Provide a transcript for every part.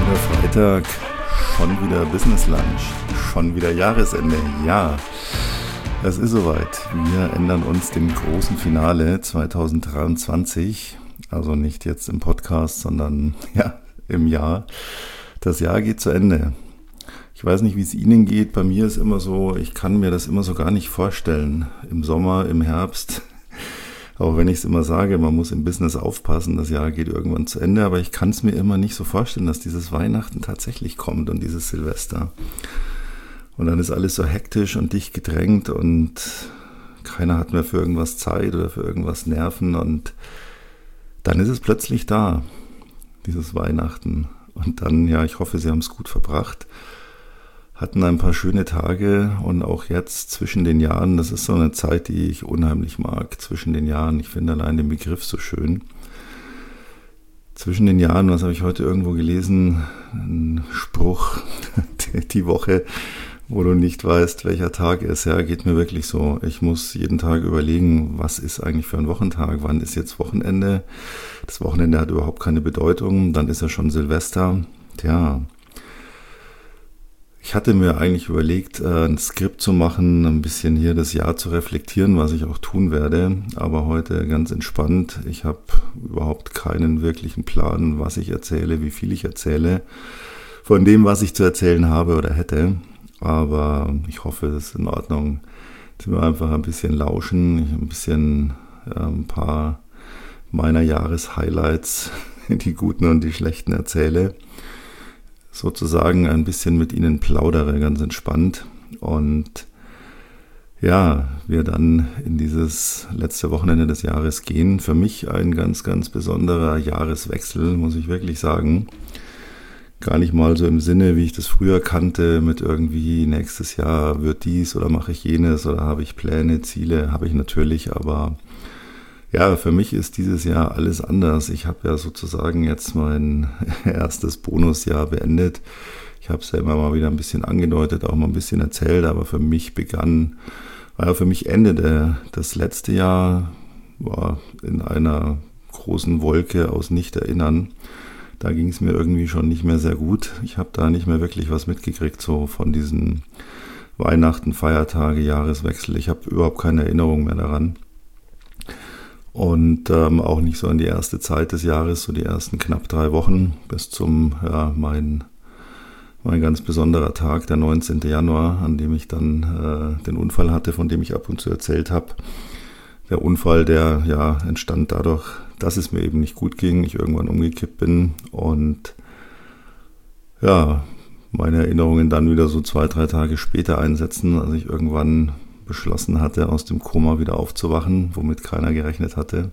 wieder Freitag, schon wieder Business Lunch, schon wieder Jahresende. Ja, es ist soweit. Wir ändern uns dem großen Finale 2023. Also nicht jetzt im Podcast, sondern ja, im Jahr. Das Jahr geht zu Ende. Ich weiß nicht, wie es Ihnen geht. Bei mir ist immer so, ich kann mir das immer so gar nicht vorstellen. Im Sommer, im Herbst. Auch wenn ich es immer sage, man muss im Business aufpassen, das Jahr geht irgendwann zu Ende, aber ich kann es mir immer nicht so vorstellen, dass dieses Weihnachten tatsächlich kommt und dieses Silvester. Und dann ist alles so hektisch und dicht gedrängt und keiner hat mehr für irgendwas Zeit oder für irgendwas Nerven und dann ist es plötzlich da, dieses Weihnachten. Und dann, ja, ich hoffe, Sie haben es gut verbracht. Hatten ein paar schöne Tage und auch jetzt zwischen den Jahren, das ist so eine Zeit, die ich unheimlich mag, zwischen den Jahren. Ich finde allein den Begriff so schön. Zwischen den Jahren, was habe ich heute irgendwo gelesen? Ein Spruch, die Woche, wo du nicht weißt, welcher Tag ist. Ja, geht mir wirklich so. Ich muss jeden Tag überlegen, was ist eigentlich für ein Wochentag? Wann ist jetzt Wochenende? Das Wochenende hat überhaupt keine Bedeutung. Dann ist ja schon Silvester. Tja. Ich hatte mir eigentlich überlegt, ein Skript zu machen, ein bisschen hier das Jahr zu reflektieren, was ich auch tun werde. Aber heute ganz entspannt. Ich habe überhaupt keinen wirklichen Plan, was ich erzähle, wie viel ich erzähle. Von dem, was ich zu erzählen habe oder hätte. Aber ich hoffe, das ist in Ordnung. Dass wir einfach ein bisschen lauschen, ich ein bisschen ein paar meiner Jahreshighlights, die guten und die schlechten erzähle. Sozusagen ein bisschen mit Ihnen plaudere, ganz entspannt. Und ja, wir dann in dieses letzte Wochenende des Jahres gehen. Für mich ein ganz, ganz besonderer Jahreswechsel, muss ich wirklich sagen. Gar nicht mal so im Sinne, wie ich das früher kannte, mit irgendwie nächstes Jahr wird dies oder mache ich jenes oder habe ich Pläne, Ziele, habe ich natürlich, aber ja, für mich ist dieses Jahr alles anders. Ich habe ja sozusagen jetzt mein erstes Bonusjahr beendet. Ich habe es ja immer mal wieder ein bisschen angedeutet, auch mal ein bisschen erzählt, aber für mich für mich endete das letzte Jahr war in einer großen Wolke aus Nicht-Erinnern. Da ging es mir irgendwie schon nicht mehr sehr gut. Ich habe da nicht mehr wirklich was mitgekriegt, so von diesen Weihnachten, Feiertage, Jahreswechsel. Ich habe überhaupt keine Erinnerung mehr daran. Und auch nicht so an die erste Zeit des Jahres, so die ersten knapp 3 Wochen bis zum, ja, mein ganz besonderer Tag, der 19. Januar, an dem ich dann den Unfall hatte, von dem ich ab und zu erzählt habe. Der Unfall, der ja entstand dadurch, dass es mir eben nicht gut ging, ich irgendwann umgekippt bin und ja, meine Erinnerungen dann wieder so 2, 3 Tage später einsetzen, als ich irgendwann beschlossen hatte, aus dem Koma wieder aufzuwachen, womit keiner gerechnet hatte.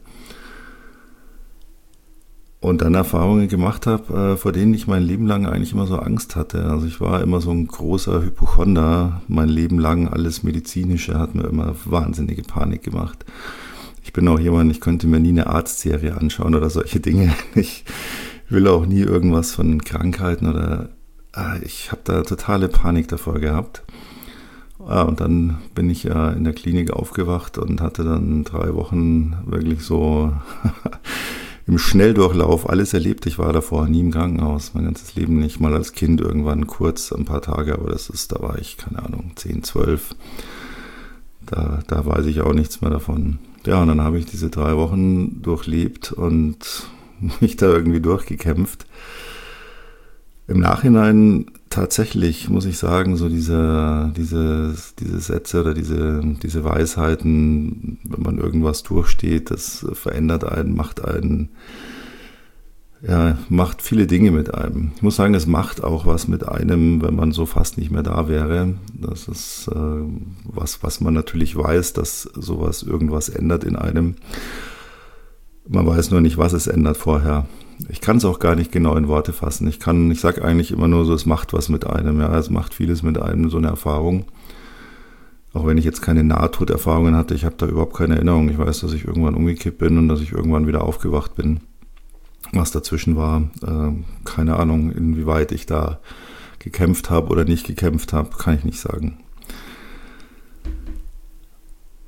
Und dann Erfahrungen gemacht habe, vor denen ich mein Leben lang eigentlich immer so Angst hatte. Also ich war immer so ein großer Hypochonder. Mein Leben lang alles Medizinische hat mir immer wahnsinnige Panik gemacht. Ich bin auch jemand, ich könnte mir nie eine Arztserie anschauen oder solche Dinge. Ich will auch nie irgendwas von Krankheiten oder ich habe da totale Panik davor gehabt. Und dann bin ich ja in der Klinik aufgewacht und hatte dann 3 Wochen wirklich so im Schnelldurchlauf alles erlebt. Ich war davor nie im Krankenhaus, mein ganzes Leben nicht, mal als Kind irgendwann kurz, ein paar Tage, aber da war ich, keine Ahnung, 10, 12. Da weiß ich auch nichts mehr davon. Ja, und dann habe ich diese 3 Wochen durchlebt und mich da irgendwie durchgekämpft. Im Nachhinein tatsächlich, muss ich sagen, so diese Sätze oder diese Weisheiten, wenn man irgendwas durchsteht, das verändert einen, macht viele Dinge mit einem. Ich muss sagen, es macht auch was mit einem, wenn man so fast nicht mehr da wäre. Das ist was man natürlich weiß, dass sowas irgendwas ändert in einem. Man weiß nur nicht, was es ändert vorher. Ich kann es auch gar nicht genau in Worte fassen. Ich sage eigentlich immer nur so, es macht was mit einem. Ja, es macht vieles mit einem, so eine Erfahrung. Auch wenn ich jetzt keine Nahtoderfahrungen hatte, ich habe da überhaupt keine Erinnerung. Ich weiß, dass ich irgendwann umgekippt bin und dass ich irgendwann wieder aufgewacht bin. Was dazwischen war, keine Ahnung, inwieweit ich da gekämpft habe oder nicht gekämpft habe, kann ich nicht sagen.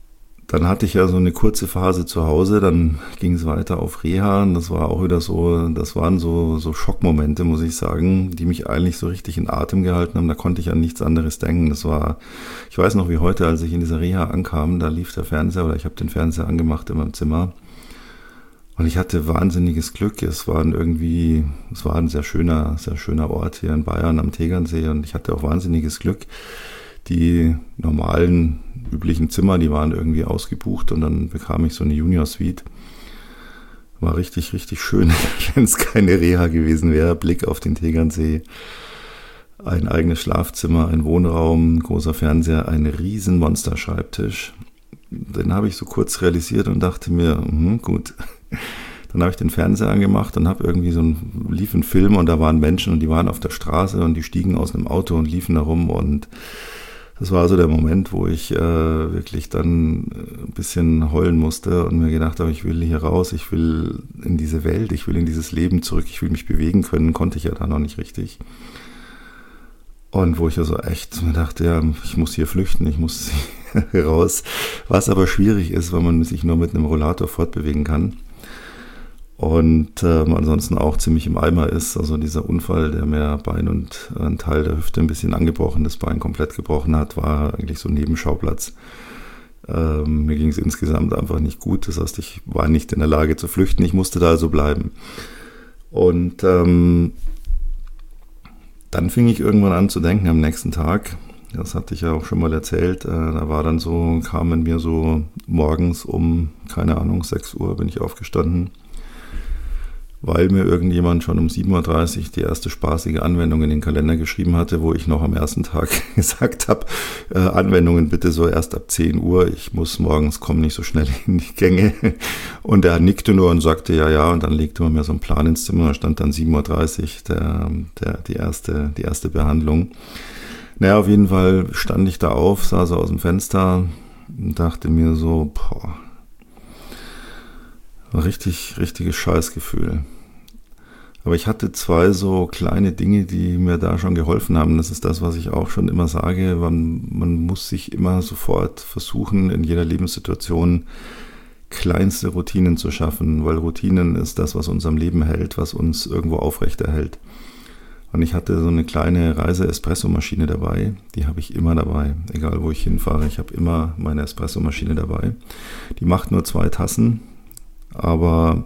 Dann hatte ich ja so eine kurze Phase zu Hause, dann ging es weiter auf Reha und das war auch wieder so, das waren so Schockmomente, muss ich sagen, die mich eigentlich so richtig in Atem gehalten haben. Da konnte ich an nichts anderes denken. Ich weiß noch wie heute, als ich in dieser Reha ankam, da lief der Fernseher oder ich habe den Fernseher angemacht in meinem Zimmer und ich hatte wahnsinniges Glück. Es war ein sehr schöner Ort hier in Bayern am Tegernsee und ich hatte auch wahnsinniges Glück. Die normalen, üblichen Zimmer, die waren irgendwie ausgebucht und dann bekam ich so eine Junior-Suite. War richtig, richtig schön, wenn es keine Reha gewesen wäre. Blick auf den Tegernsee, ein eigenes Schlafzimmer, ein Wohnraum, ein großer Fernseher, ein riesen Monsterschreibtisch. Den habe ich so kurz realisiert und dachte mir, gut. Dann habe ich den Fernseher angemacht und lief ein Film und da waren Menschen und die waren auf der Straße und die stiegen aus einem Auto und liefen da rum und das war so der Moment, wo ich wirklich dann ein bisschen heulen musste und mir gedacht habe, ich will hier raus, ich will in diese Welt, ich will in dieses Leben zurück, ich will mich bewegen können, konnte ich ja da noch nicht richtig. Und wo ich also echt mir dachte, ja, ich muss hier flüchten, ich muss hier raus, was aber schwierig ist, weil man sich nur mit einem Rollator fortbewegen kann. Und ansonsten auch ziemlich im Eimer ist. Also dieser Unfall, der mir Bein und einen Teil der Hüfte ein bisschen angebrochen, das Bein komplett gebrochen hat, war eigentlich so ein Nebenschauplatz. Mir ging es insgesamt einfach nicht gut. Das heißt, ich war nicht in der Lage zu flüchten. Ich musste da also bleiben. Und dann fing ich irgendwann an zu denken am nächsten Tag. Das hatte ich ja auch schon mal erzählt. Da war dann so, kam in mir so morgens um, keine Ahnung, 6 Uhr bin ich aufgestanden, weil mir irgendjemand schon um 7.30 Uhr die erste spaßige Anwendung in den Kalender geschrieben hatte, wo ich noch am ersten Tag gesagt habe, Anwendungen bitte so erst ab 10 Uhr, ich muss morgens kommen, nicht so schnell in die Gänge. Und er nickte nur und sagte ja, und dann legte man mir so einen Plan ins Zimmer, da stand dann 7.30 Uhr die erste Behandlung. Naja, auf jeden Fall stand ich da auf, sah so aus dem Fenster und dachte mir so, richtiges Scheißgefühl. Aber ich hatte 2 so kleine Dinge, die mir da schon geholfen haben. Das ist das, was ich auch schon immer sage. Man muss sich immer sofort versuchen, in jeder Lebenssituation kleinste Routinen zu schaffen, weil Routinen ist das, was uns am Leben hält, was uns irgendwo aufrechterhält. Und ich hatte so eine kleine Reise-Espresso-Maschine dabei. Die habe ich immer dabei, egal wo ich hinfahre. Ich habe immer meine Espresso-Maschine dabei. Die macht nur 2 Tassen, aber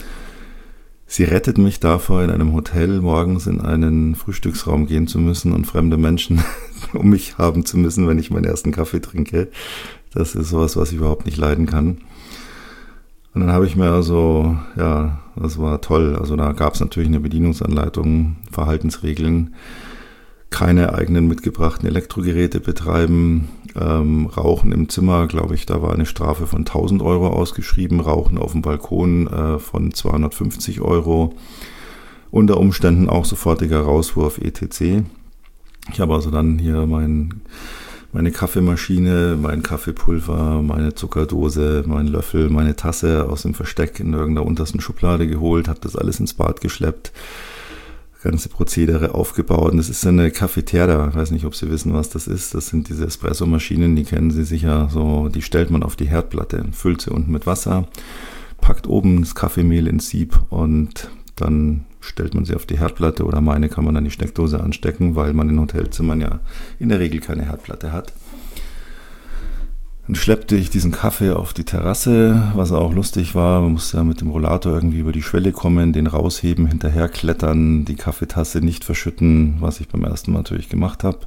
sie rettet mich davor, in einem Hotel morgens in einen Frühstücksraum gehen zu müssen und fremde Menschen um mich haben zu müssen, wenn ich meinen ersten Kaffee trinke. Das ist sowas, was ich überhaupt nicht leiden kann. Und dann habe ich mir also, ja, das war toll. Also da gab es natürlich eine Bedienungsanleitung, Verhaltensregeln, keine eigenen mitgebrachten Elektrogeräte betreiben, Rauchen im Zimmer, glaube ich, da war eine Strafe von 1.000 Euro ausgeschrieben, Rauchen auf dem Balkon von 250 Euro, unter Umständen auch sofortiger Rauswurf etc. Ich habe also dann hier meine Kaffeemaschine, mein Kaffeepulver, meine Zuckerdose, meinen Löffel, meine Tasse aus dem Versteck in irgendeiner untersten Schublade geholt, habe das alles ins Bad geschleppt, ganze Prozedere aufgebaut. Und das ist eine Cafetera, ich weiß nicht, ob Sie wissen, was das ist. Das sind diese Espresso-Maschinen, die kennen Sie sicher so, die stellt man auf die Herdplatte, füllt sie unten mit Wasser, packt oben das Kaffeemehl ins Sieb und dann stellt man sie auf die Herdplatte oder meine kann man an die Steckdose anstecken, weil man in Hotelzimmern ja in der Regel keine Herdplatte hat. Dann schleppte ich diesen Kaffee auf die Terrasse, was auch lustig war. Man musste ja mit dem Rollator irgendwie über die Schwelle kommen, den rausheben, hinterher klettern, die Kaffeetasse nicht verschütten, was ich beim ersten Mal natürlich gemacht habe.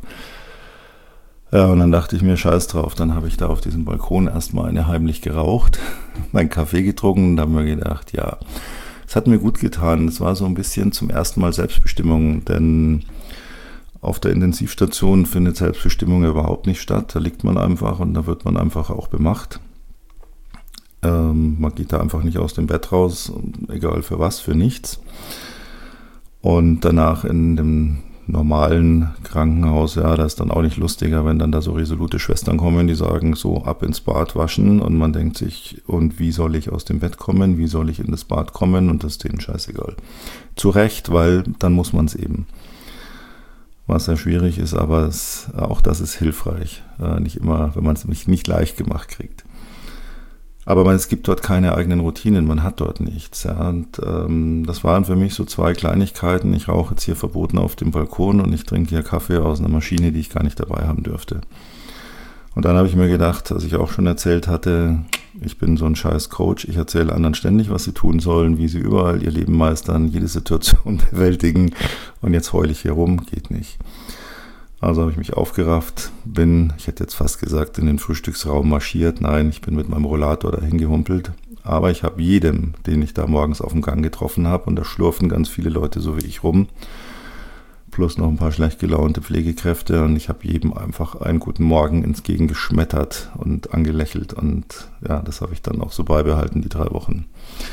Ja, und dann dachte ich mir, scheiß drauf, dann habe ich da auf diesem Balkon erstmal eine heimlich geraucht, meinen Kaffee getrunken und habe mir gedacht, ja, es hat mir gut getan. Es war so ein bisschen zum ersten Mal Selbstbestimmung, denn auf der Intensivstation findet Selbstbestimmung ja überhaupt nicht statt. Da liegt man einfach und da wird man einfach auch bemacht. Man geht da einfach nicht aus dem Bett raus, egal für was, für nichts. Und danach in dem normalen Krankenhaus, ja, da ist dann auch nicht lustiger, wenn dann da so resolute Schwestern kommen, die sagen, so ab ins Bad waschen und man denkt sich, und wie soll ich aus dem Bett kommen, wie soll ich in das Bad kommen und das ist denen scheißegal. Zu Recht, weil dann muss man es eben. Was sehr schwierig ist, aber auch das ist hilfreich. Nicht immer, wenn man es nicht leicht gemacht kriegt. Aber es gibt dort keine eigenen Routinen, man hat dort nichts. Ja. Und das waren für mich so 2 Kleinigkeiten. Ich rauche jetzt hier verboten auf dem Balkon und ich trinke hier Kaffee aus einer Maschine, die ich gar nicht dabei haben dürfte. Und dann habe ich mir gedacht, was ich auch schon erzählt hatte, ich bin so ein scheiß Coach. Ich erzähle anderen ständig, was sie tun sollen, wie sie überall ihr Leben meistern, jede Situation bewältigen. Und jetzt heule ich hier rum, geht nicht. Also habe ich mich aufgerafft, ich hätte jetzt fast gesagt, in den Frühstücksraum marschiert. Nein, ich bin mit meinem Rollator dahin gehumpelt. Aber ich habe jedem, den ich da morgens auf dem Gang getroffen habe, und da schlurfen ganz viele Leute so wie ich rum, plus noch ein paar schlecht gelaunte Pflegekräfte, und ich habe jedem einfach einen guten Morgen entgegengeschmettert und angelächelt, und ja, das habe ich dann auch so beibehalten, die 3 Wochen.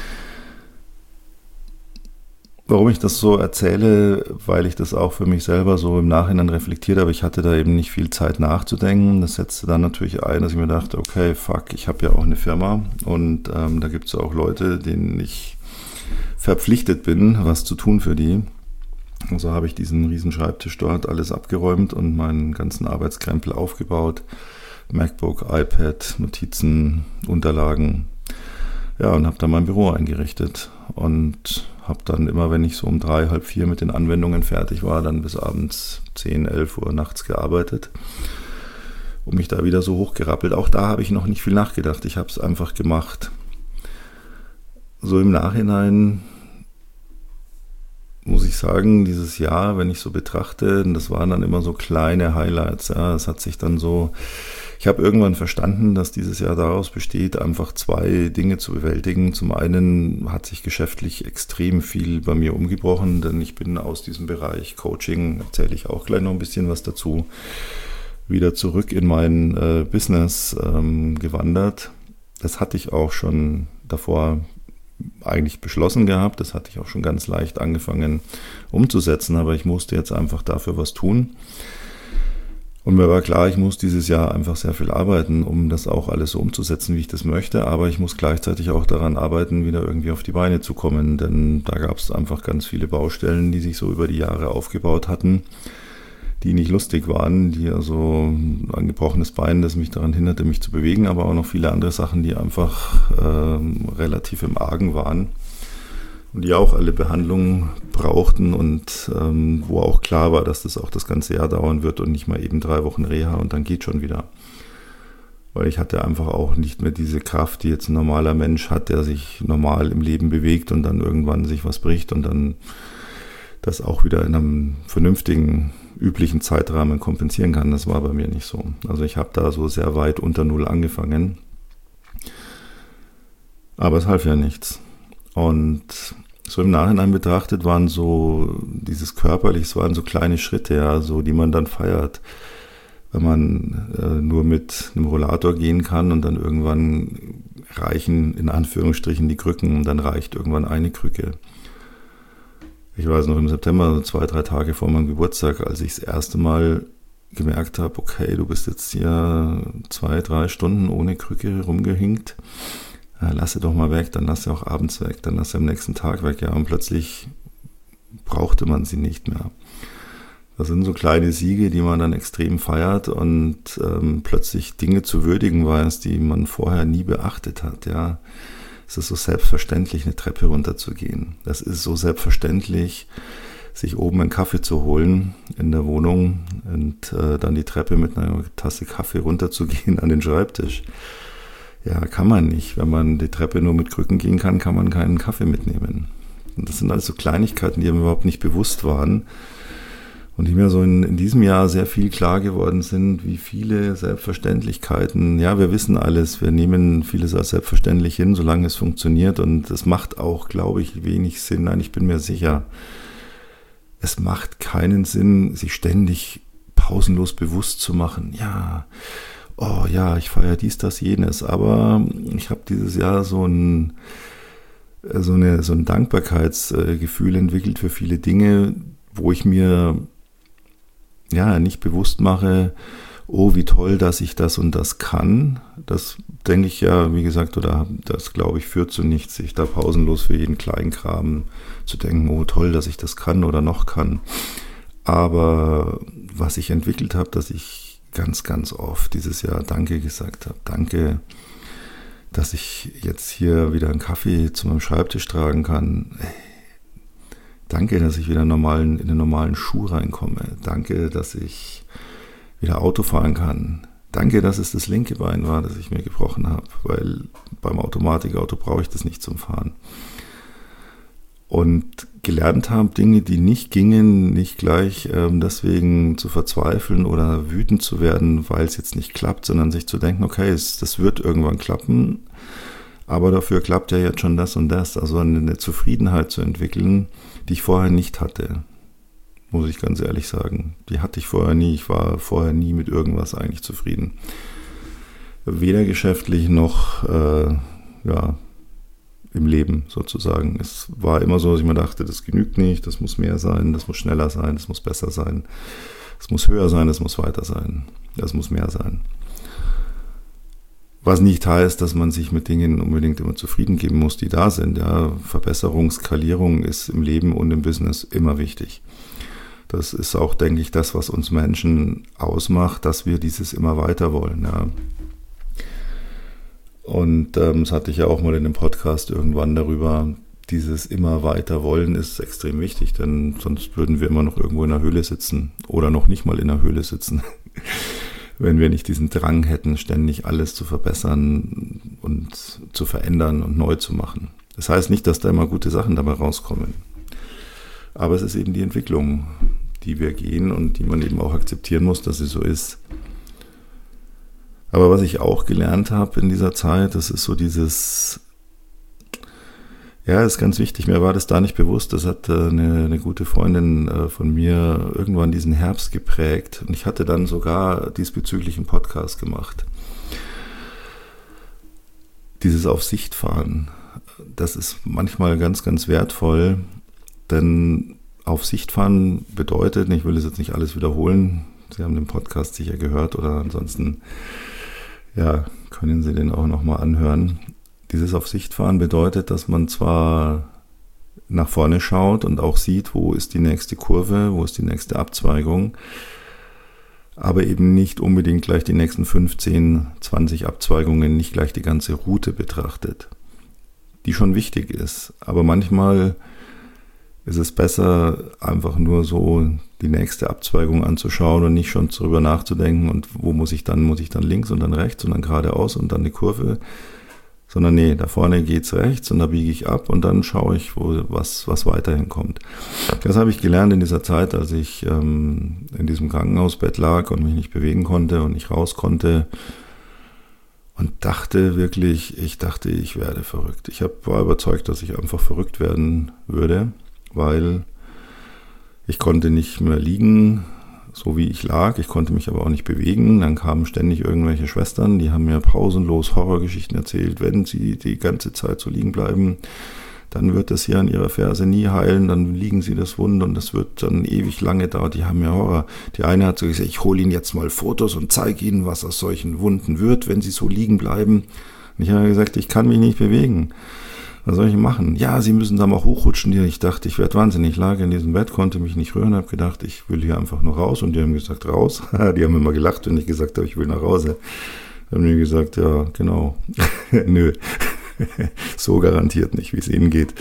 Warum ich das so erzähle, weil ich das auch für mich selber so im Nachhinein reflektiert habe. Ich hatte da eben nicht viel Zeit nachzudenken. Das setzte dann natürlich ein, dass ich mir dachte, okay, fuck, ich habe ja auch eine Firma, und da gibt es auch Leute, denen ich verpflichtet bin, was zu tun für die. Und so habe ich diesen riesen Schreibtisch dort alles abgeräumt und meinen ganzen Arbeitskrempel aufgebaut. MacBook, iPad, Notizen, Unterlagen. Ja, und habe dann mein Büro eingerichtet und habe dann immer, wenn ich so um 3, halb 4 mit den Anwendungen fertig war, dann bis abends 10, 11 Uhr nachts gearbeitet und mich da wieder so hochgerappelt. Auch da habe ich noch nicht viel nachgedacht. Ich habe es einfach gemacht. So im Nachhinein muss ich sagen, dieses Jahr, wenn ich so betrachte, das waren dann immer so kleine Highlights. Ja, es hat sich dann so, ich habe irgendwann verstanden, dass dieses Jahr daraus besteht, einfach 2 Dinge zu bewältigen. Zum einen hat sich geschäftlich extrem viel bei mir umgebrochen, denn ich bin aus diesem Bereich Coaching, erzähle ich auch gleich noch ein bisschen was dazu, wieder zurück in mein Business gewandert. Das hatte ich auch schon davor eigentlich beschlossen gehabt. Das hatte ich auch schon ganz leicht angefangen umzusetzen, aber ich musste jetzt einfach dafür was tun. Und mir war klar, ich muss dieses Jahr einfach sehr viel arbeiten, um das auch alles so umzusetzen, wie ich das möchte. Aber ich muss gleichzeitig auch daran arbeiten, wieder irgendwie auf die Beine zu kommen. Denn da gab es einfach ganz viele Baustellen, die sich so über die Jahre aufgebaut hatten, die nicht lustig waren, die also ein gebrochenes Bein, das mich daran hinderte, mich zu bewegen, aber auch noch viele andere Sachen, die einfach relativ im Argen waren und die auch alle Behandlungen brauchten und wo auch klar war, dass das auch das ganze Jahr dauern wird und nicht mal eben 3 Wochen Reha und dann geht schon wieder. Weil ich hatte einfach auch nicht mehr diese Kraft, die jetzt ein normaler Mensch hat, der sich normal im Leben bewegt und dann irgendwann sich was bricht und dann das auch wieder in einem vernünftigen, üblichen Zeitrahmen kompensieren kann. Das war bei mir nicht so. Also ich habe da so sehr weit unter Null angefangen. Aber es half ja nichts. Und so im Nachhinein betrachtet waren so dieses Körperliche, waren so kleine Schritte, ja, so die man dann feiert. Wenn man nur mit einem Rollator gehen kann und dann irgendwann reichen in Anführungsstrichen die Krücken und dann reicht irgendwann eine Krücke. Ich weiß noch im September, so 2, 3 Tage vor meinem Geburtstag, als ich das erste Mal gemerkt habe, okay, du bist jetzt hier 2, 3 Stunden ohne Krücke rumgehinkt. Ja, lass sie doch mal weg, dann lass sie auch abends weg, dann lass sie am nächsten Tag weg. Ja, und plötzlich brauchte man sie nicht mehr. Das sind so kleine Siege, die man dann extrem feiert und plötzlich Dinge zu würdigen weiß, die man vorher nie beachtet hat, ja. Es ist so selbstverständlich, eine Treppe runterzugehen. Das ist so selbstverständlich, sich oben einen Kaffee zu holen in der Wohnung und dann die Treppe mit einer Tasse Kaffee runterzugehen an den Schreibtisch. Ja, kann man nicht. Wenn man die Treppe nur mit Krücken gehen kann, kann man keinen Kaffee mitnehmen. Und das sind also Kleinigkeiten, die mir überhaupt nicht bewusst waren. Und die mir so in diesem Jahr sehr viel klar geworden sind, wie viele Selbstverständlichkeiten, ja, wir wissen alles, wir nehmen vieles als selbstverständlich hin, solange es funktioniert und es macht auch, glaube ich, wenig Sinn, nein, ich bin mir sicher, es macht keinen Sinn, sich ständig pausenlos bewusst zu machen, ja, oh ja, ich feiere dies, das, jenes, aber ich habe dieses Jahr so ein Dankbarkeitsgefühl entwickelt für viele Dinge, wo ich mir ja nicht bewusst mache, oh, wie toll, dass ich das und das kann. Das denke ich ja, wie gesagt, oder das glaube ich führt zu nichts, sich da pausenlos für jeden Kleinkram zu denken, oh, toll, dass ich das kann oder noch kann. Aber was ich entwickelt habe, dass ich ganz, ganz oft dieses Jahr Danke gesagt habe. Danke, dass ich jetzt hier wieder einen Kaffee zu meinem Schreibtisch tragen kann. Danke, dass ich wieder in den normalen Schuh reinkomme. Danke, dass ich wieder Auto fahren kann. Danke, dass es das linke Bein war, das ich mir gebrochen habe, weil beim Automatikauto brauche ich das nicht zum Fahren. Und gelernt habe, Dinge, die nicht gingen, nicht gleich deswegen zu verzweifeln oder wütend zu werden, weil es jetzt nicht klappt, sondern sich zu denken, okay, das wird irgendwann klappen, aber dafür klappt ja jetzt schon das und das. Also eine Zufriedenheit zu entwickeln, die ich vorher nicht hatte, muss ich ganz ehrlich sagen. Die hatte ich vorher nie. Ich war vorher nie mit irgendwas eigentlich zufrieden. Weder geschäftlich noch im Leben sozusagen. Es war immer so, dass ich mir dachte, das genügt nicht, das muss mehr sein, das muss schneller sein, das muss besser sein, das muss höher sein, das muss weiter sein, das muss mehr sein. Was nicht heißt, dass man sich mit Dingen unbedingt immer zufrieden geben muss, die da sind. Ja, Verbesserung, Skalierung ist im Leben und im Business immer wichtig. Das ist auch, denke ich, das, was uns Menschen ausmacht, dass wir dieses immer weiter wollen. Ja. Und das hatte ich ja auch mal in dem Podcast irgendwann darüber, dieses immer weiter wollen ist extrem wichtig, denn sonst würden wir immer noch irgendwo in der Höhle sitzen oder noch nicht mal in der Höhle sitzen, wenn wir nicht diesen Drang hätten, ständig alles zu verbessern und zu verändern und neu zu machen. Das heißt nicht, dass da immer gute Sachen dabei rauskommen, aber es ist eben die Entwicklung, die wir gehen und die man eben auch akzeptieren muss, dass sie so ist. Aber was ich auch gelernt habe in dieser Zeit, das ist so dieses, ja, ist ganz wichtig, mir war das da nicht bewusst, das hat eine gute Freundin von mir irgendwann diesen Herbst geprägt und ich hatte dann sogar diesbezüglich einen Podcast gemacht. Dieses Auf Sicht fahren, das ist manchmal ganz, ganz wertvoll, denn auf Sicht fahren bedeutet, ich will das jetzt nicht alles wiederholen, Sie haben den Podcast sicher gehört oder ansonsten ja, können Sie den auch nochmal anhören. Dieses Auf Sicht fahren bedeutet, dass man zwar nach vorne schaut und auch sieht, wo ist die nächste Kurve, wo ist die nächste Abzweigung, aber eben nicht unbedingt gleich die nächsten 15, 20 Abzweigungen, nicht gleich die ganze Route betrachtet, die schon wichtig ist. Aber manchmal ist es besser, einfach nur so die nächste Abzweigung anzuschauen und nicht schon darüber nachzudenken und wo muss ich dann links und dann rechts und dann geradeaus und dann eine Kurve, sondern nee, da vorne geht's rechts und da biege ich ab und dann schaue ich, was weiterhin kommt. Das habe ich gelernt in dieser Zeit, als ich in diesem Krankenhausbett lag und mich nicht bewegen konnte und nicht raus konnte und dachte wirklich, ich werde verrückt. Ich war überzeugt, dass ich einfach verrückt werden würde, weil ich konnte nicht mehr liegen, so wie ich lag. Ich konnte mich aber auch nicht bewegen. Dann kamen ständig irgendwelche Schwestern, die haben mir pausenlos Horrorgeschichten erzählt. Wenn sie die ganze Zeit so liegen bleiben, dann wird das hier an ihrer Ferse nie heilen. Dann liegen sie das wund und das wird dann ewig lange dauern. Die haben ja Horror. Die eine hat so gesagt, ich hole ihnen jetzt mal Fotos und zeige ihnen, was aus solchen Wunden wird, wenn sie so liegen bleiben. Und ich habe gesagt, ich kann mich nicht bewegen. Was soll ich machen? Ja, sie müssen da mal hochrutschen. Ich dachte, ich werde wahnsinnig. Ich lag in diesem Bett, konnte mich nicht rühren, habe gedacht, ich will hier einfach nur raus. Und die haben gesagt, raus. Die haben immer gelacht, wenn ich gesagt habe, ich will nach Hause. Dann haben die gesagt, ja, genau. Nö, so garantiert nicht, wie es ihnen geht.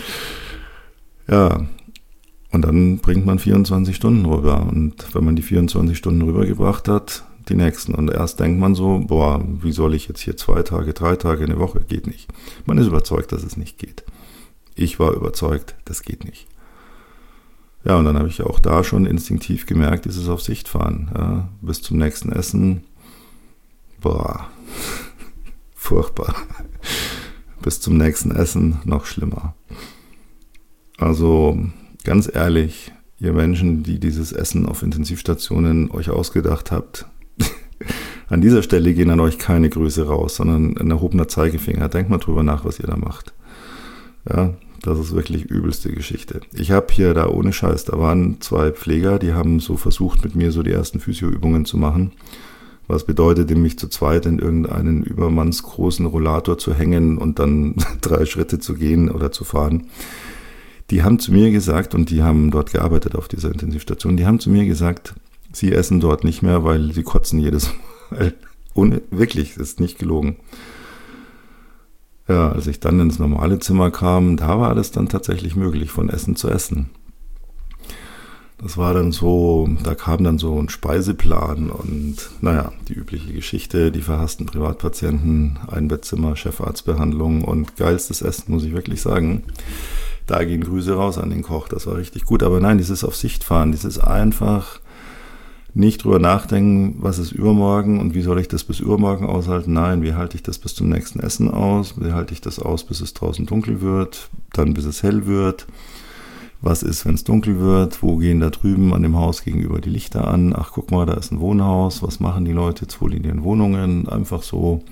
Ja, und dann bringt man 24 Stunden rüber. Und wenn man die 24 Stunden rübergebracht hat, die nächsten. Und erst denkt man so, boah, wie soll ich jetzt hier 2 Tage, 3 Tage, eine Woche? Geht nicht. Man ist überzeugt, dass es nicht geht. Ich war überzeugt, das geht nicht. Ja, und dann habe ich auch da schon instinktiv gemerkt, dieses Auf Sicht fahren. Ja, bis zum nächsten Essen, boah, furchtbar. Bis zum nächsten Essen noch schlimmer. Also ganz ehrlich, ihr Menschen, die dieses Essen auf Intensivstationen euch ausgedacht habt, an dieser Stelle gehen an euch keine Grüße raus, sondern ein erhobener Zeigefinger. Denkt mal drüber nach, was ihr da macht. Ja, das ist wirklich übelste Geschichte. Ich habe hier da ohne Scheiß, da waren 2 Pfleger, die haben so versucht, mit mir so die ersten Physioübungen zu machen. Was bedeutete, mich zu zweit in irgendeinen übermannsgroßen Rollator zu hängen und dann 3 Schritte zu gehen oder zu fahren. Die haben zu mir gesagt, und die haben dort gearbeitet auf dieser Intensivstation, die haben zu mir gesagt, sie essen dort nicht mehr, weil sie kotzen jedes Mal. Wirklich, das ist nicht gelogen. Ja, als ich dann ins normale Zimmer kam, da war das dann tatsächlich möglich, von Essen zu essen. Das war dann so, da kam dann so ein Speiseplan und naja, die übliche Geschichte, die verhassten Privatpatienten, Einbettzimmer, Chefarztbehandlung und geilstes Essen, muss ich wirklich sagen. Da gehen Grüße raus an den Koch, das war richtig gut. Aber nein, dieses auf Sicht fahren, dieses einfach nicht drüber nachdenken, was ist übermorgen und wie soll ich das bis übermorgen aushalten. Nein, wie halte ich das bis zum nächsten Essen aus? Wie halte ich das aus, bis es draußen dunkel wird, dann bis es hell wird? Was ist, wenn es dunkel wird? Wo gehen da drüben an dem Haus gegenüber die Lichter an? Ach, guck mal, da ist ein Wohnhaus. Was machen die Leute jetzt wohl in ihren Wohnungen? Einfach so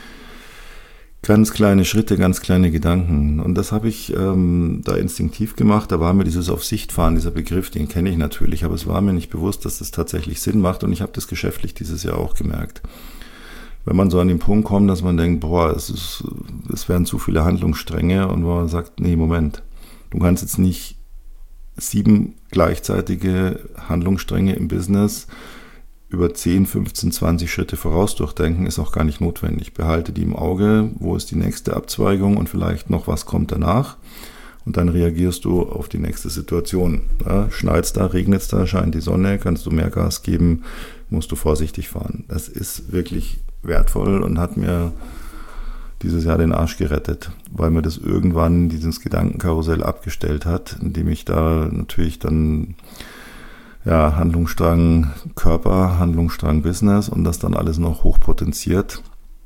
ganz kleine Schritte, ganz kleine Gedanken. Und das habe ich da instinktiv gemacht. Da war mir dieses auf Sicht fahren, dieser Begriff, den kenne ich natürlich, aber es war mir nicht bewusst, dass das tatsächlich Sinn macht. Und ich habe das geschäftlich dieses Jahr auch gemerkt. Wenn man so an den Punkt kommt, dass man denkt, boah, es werden zu viele Handlungsstränge und man sagt, nee, Moment, du kannst jetzt nicht 7 gleichzeitige Handlungsstränge im Business über 10, 15, 20 Schritte voraus durchdenken, ist auch gar nicht notwendig. Behalte die im Auge, wo ist die nächste Abzweigung und vielleicht noch was kommt danach und dann reagierst du auf die nächste Situation. Ja, schneit's da, regnet's da, scheint die Sonne, kannst du mehr Gas geben, musst du vorsichtig fahren. Das ist wirklich wertvoll und hat mir dieses Jahr den Arsch gerettet, weil mir das irgendwann dieses Gedankenkarussell abgestellt hat, indem ich da natürlich dann Handlungsstrang Körper, Handlungsstrang Business und das dann alles noch hochpotenziert,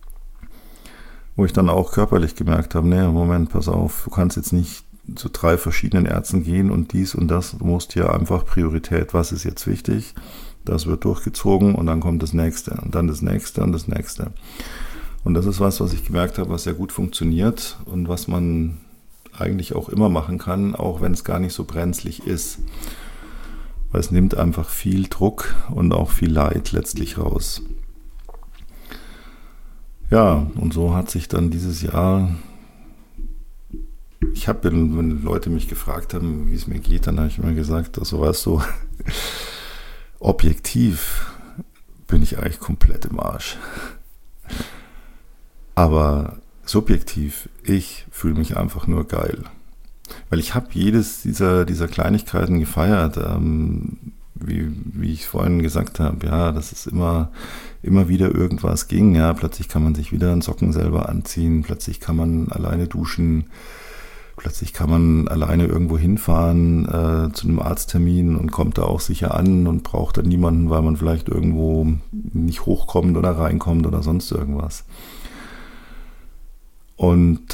wo ich dann auch körperlich gemerkt habe, nee, Moment, pass auf, du kannst jetzt nicht zu 3 verschiedenen Ärzten gehen und dies und das, du musst hier einfach Priorität, was ist jetzt wichtig, das wird durchgezogen und dann kommt das nächste und dann das nächste und das nächste. Und das ist was ich gemerkt habe, was sehr gut funktioniert und was man eigentlich auch immer machen kann, auch wenn es gar nicht so brenzlig ist. Weil es nimmt einfach viel Druck und auch viel Leid letztlich raus. Ja, und so hat sich dann dieses Jahr, wenn Leute mich gefragt haben, wie es mir geht, dann habe ich immer gesagt, also weißt du, objektiv bin ich eigentlich komplett im Arsch. Aber subjektiv, ich fühle mich einfach nur geil. Weil ich habe jedes dieser Kleinigkeiten gefeiert, wie ich vorhin gesagt habe, ja, dass es immer wieder irgendwas ging, ja, plötzlich kann man sich wieder einen Socken selber anziehen, plötzlich kann man alleine duschen, plötzlich kann man alleine irgendwo hinfahren zu einem Arzttermin und kommt da auch sicher an und braucht dann niemanden, weil man vielleicht irgendwo nicht hochkommt oder reinkommt oder sonst irgendwas. Und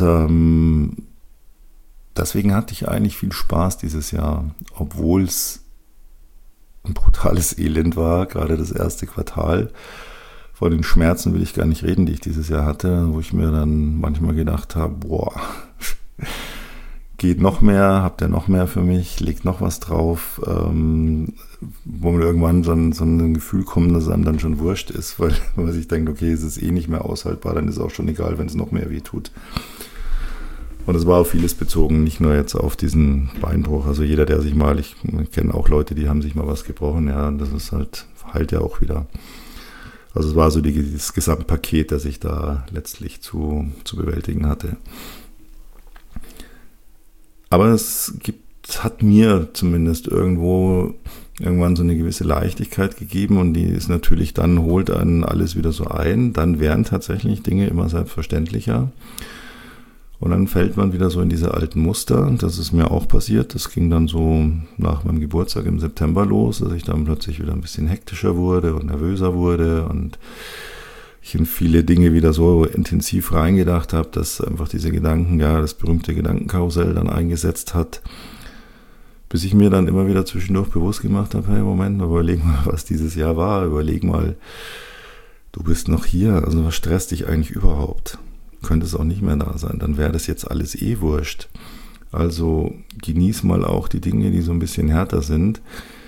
deswegen hatte ich eigentlich viel Spaß dieses Jahr, obwohl es ein brutales Elend war, gerade das erste Quartal. Von den Schmerzen will ich gar nicht reden, die ich dieses Jahr hatte, wo ich mir dann manchmal gedacht habe, boah, geht noch mehr, habt ihr noch mehr für mich, legt noch was drauf, wo man irgendwann so ein Gefühl kommt, dass es einem dann schon wurscht ist, weil man sich denkt, okay, es ist eh nicht mehr aushaltbar, dann ist auch schon egal, wenn es noch mehr weh tut. Und es war auf vieles bezogen, nicht nur jetzt auf diesen Beinbruch. Also jeder, der sich mal, ich kenne auch Leute, die haben sich mal was gebrochen, ja, das ist halt, heilt ja auch wieder. Also es war so das Gesamtpaket, das ich da letztlich zu bewältigen hatte. Aber hat mir zumindest irgendwann so eine gewisse Leichtigkeit gegeben und die ist natürlich dann, holt einen alles wieder so ein. Dann werden tatsächlich Dinge immer selbstverständlicher. Und dann fällt man wieder so in diese alten Muster. Das ist mir auch passiert. Das ging dann so nach meinem Geburtstag im September los, dass ich dann plötzlich wieder ein bisschen hektischer wurde und nervöser wurde und ich in viele Dinge wieder so intensiv reingedacht habe, dass einfach diese Gedanken, ja, das berühmte Gedankenkarussell dann eingesetzt hat, bis ich mir dann immer wieder zwischendurch bewusst gemacht habe, hey, Moment, überleg mal, was dieses Jahr war, überleg mal, du bist noch hier, also was stresst dich eigentlich überhaupt? Könnte es auch nicht mehr da sein, dann wäre das jetzt alles eh wurscht. Also genieß mal auch die Dinge, die so ein bisschen härter sind.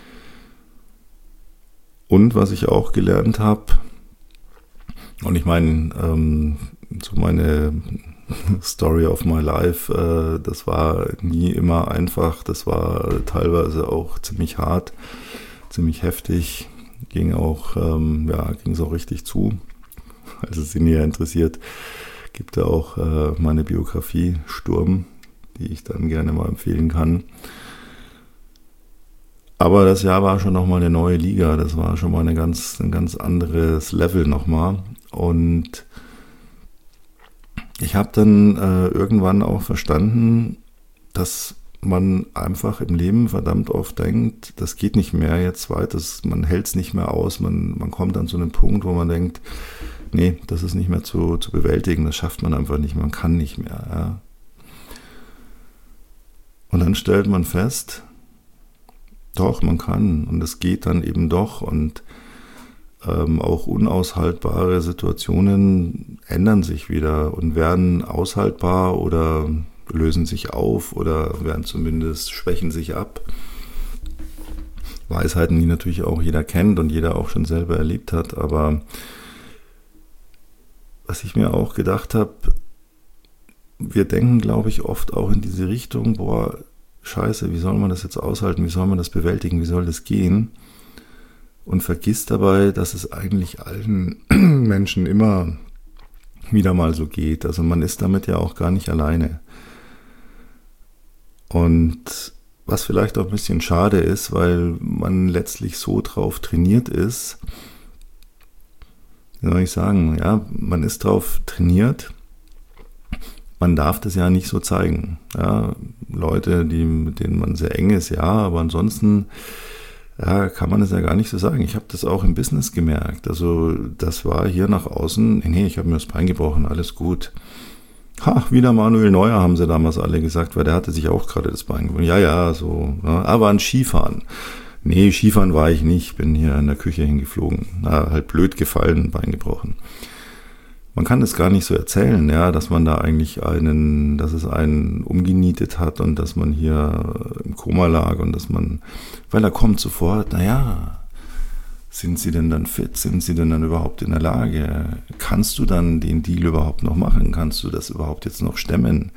Und was ich auch gelernt habe, und ich meine, so meine Story of my life, das war nie immer einfach, das war teilweise auch ziemlich hart, ziemlich heftig, ging es auch richtig zu. Also es Sie näher interessiert, Gibt ja auch meine Biografie Sturm, die ich dann gerne mal empfehlen kann. Aber das Jahr war schon nochmal eine neue Liga, das war schon mal ein ganz anderes Level nochmal. Und ich habe dann irgendwann auch verstanden, dass man einfach im Leben verdammt oft denkt, das geht nicht mehr jetzt weiter, man hält es nicht mehr aus, man kommt an so einen Punkt, wo man denkt, nee, das ist nicht mehr zu bewältigen, das schafft man einfach nicht, man kann nicht mehr. Ja. Und dann stellt man fest, doch, man kann und es geht dann eben doch und auch unaushaltbare Situationen ändern sich wieder und werden aushaltbar oder lösen sich auf oder werden zumindest schwächen sich ab. Weisheiten, die natürlich auch jeder kennt und jeder auch schon selber erlebt hat, aber was ich mir auch gedacht habe, wir denken, glaube ich, oft auch in diese Richtung, boah, scheiße, wie soll man das jetzt aushalten, wie soll man das bewältigen, wie soll das gehen? Und vergisst dabei, dass es eigentlich allen Menschen immer wieder mal so geht. Also man ist damit ja auch gar nicht alleine. Und was vielleicht auch ein bisschen schade ist, weil man letztlich so drauf trainiert ist, wie soll ich sagen, ja, man ist drauf trainiert, man darf das ja nicht so zeigen. Ja, Leute, mit denen man sehr eng ist, ja, aber ansonsten ja, kann man es ja gar nicht so sagen. Ich habe das auch im Business gemerkt. Also das war hier nach außen, nee, ich habe mir das Bein gebrochen, alles gut. Ha, wieder Manuel Neuer, haben sie damals alle gesagt, weil der hatte sich auch gerade das Bein gebrochen. Ja, so. Ja, aber an Skifahren. Nee, Skifahren war ich nicht, bin hier in der Küche hingeflogen. Na, halt blöd gefallen, Bein gebrochen. Man kann das gar nicht so erzählen, ja, dass man da eigentlich dass es einen umgenietet hat und dass man hier im Koma lag und dass man, weil er kommt sofort, naja, sind Sie denn dann fit? Sind Sie denn dann überhaupt in der Lage? Kannst du dann den Deal überhaupt noch machen? Kannst du das überhaupt jetzt noch stemmen?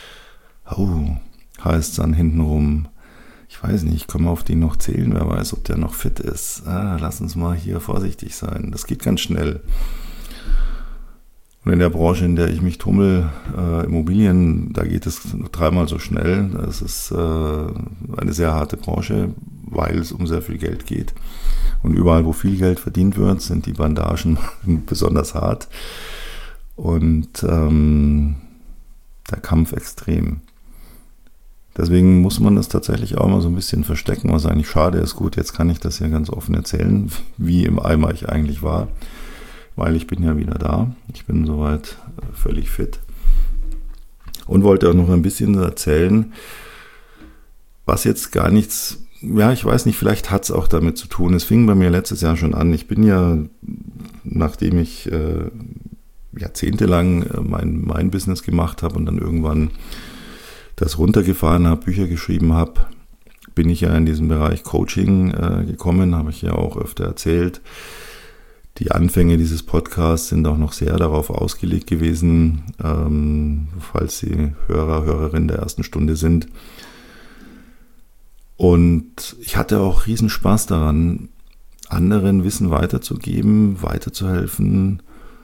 Oh, heißt es dann hintenrum, ich weiß nicht, ich kann mal auf den noch zählen, wer weiß, ob der noch fit ist. Lass uns mal hier vorsichtig sein, das geht ganz schnell. Und in der Branche, in der ich mich tummel, Immobilien, da geht es 3-mal so schnell. Das ist eine sehr harte Branche, weil es um sehr viel Geld geht. Und überall, wo viel Geld verdient wird, sind die Bandagen besonders hart. Und der Kampf extrem. Deswegen muss man das tatsächlich auch mal so ein bisschen verstecken, was eigentlich schade ist. Gut, jetzt kann ich das ja ganz offen erzählen, wie im Eimer ich eigentlich war. Weil ich bin ja wieder da. Ich bin soweit völlig fit. Und wollte auch noch ein bisschen erzählen, was jetzt gar nichts, ja, ich weiß nicht, vielleicht hat es auch damit zu tun. Es fing bei mir letztes Jahr schon an. Ich bin ja, nachdem ich jahrzehntelang mein Business gemacht habe und dann irgendwann das runtergefahren habe, Bücher geschrieben habe, bin ich ja in diesen Bereich Coaching gekommen, habe ich ja auch öfter erzählt. Die Anfänge dieses Podcasts sind auch noch sehr darauf ausgelegt gewesen, falls Sie Hörerinnen der ersten Stunde sind. Und ich hatte auch riesen Spaß daran, anderen Wissen weiterzugeben, weiterzuhelfen,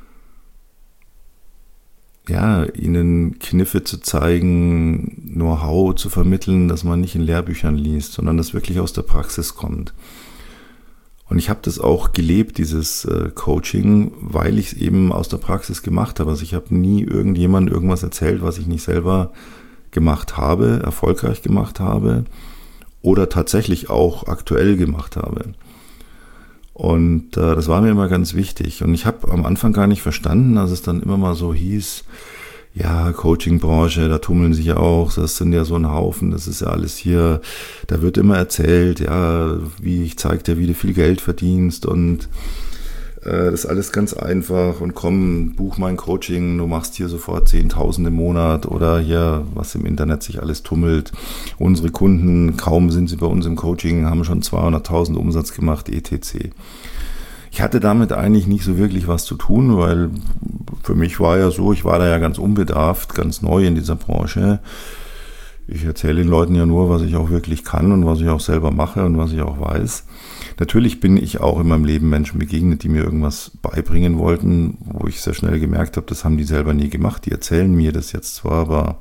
ja, ihnen Kniffe zu zeigen, Know-how zu vermitteln, dass man nicht in Lehrbüchern liest, sondern das wirklich aus der Praxis kommt. Und ich habe das auch gelebt, dieses Coaching, weil ich es eben aus der Praxis gemacht habe. Also ich habe nie irgendjemandem irgendwas erzählt, was ich nicht selber gemacht habe, erfolgreich gemacht habe oder tatsächlich auch aktuell gemacht habe. Und das war mir immer ganz wichtig. Und ich habe am Anfang gar nicht verstanden, als es dann immer mal so hieß, ja, Coaching-Branche, da tummeln sich ja auch, das sind ja so ein Haufen, das ist ja alles hier, da wird immer erzählt, ja, ich zeig dir, wie du viel Geld verdienst und das ist alles ganz einfach und komm, buch mein Coaching, du machst hier sofort 10.000 im Monat oder hier, was im Internet sich alles tummelt. Unsere Kunden, kaum sind sie bei uns im Coaching, haben schon 200.000 Umsatz gemacht, etc. Ich hatte damit eigentlich nicht so wirklich was zu tun, weil für mich war ja so, ich war da ja ganz unbedarft, ganz neu in dieser Branche. Ich erzähle den Leuten ja nur, was ich auch wirklich kann und was ich auch selber mache und was ich auch weiß. Natürlich bin ich auch in meinem Leben Menschen begegnet, die mir irgendwas beibringen wollten, wo ich sehr schnell gemerkt habe, das haben die selber nie gemacht. Die erzählen mir das jetzt zwar, aber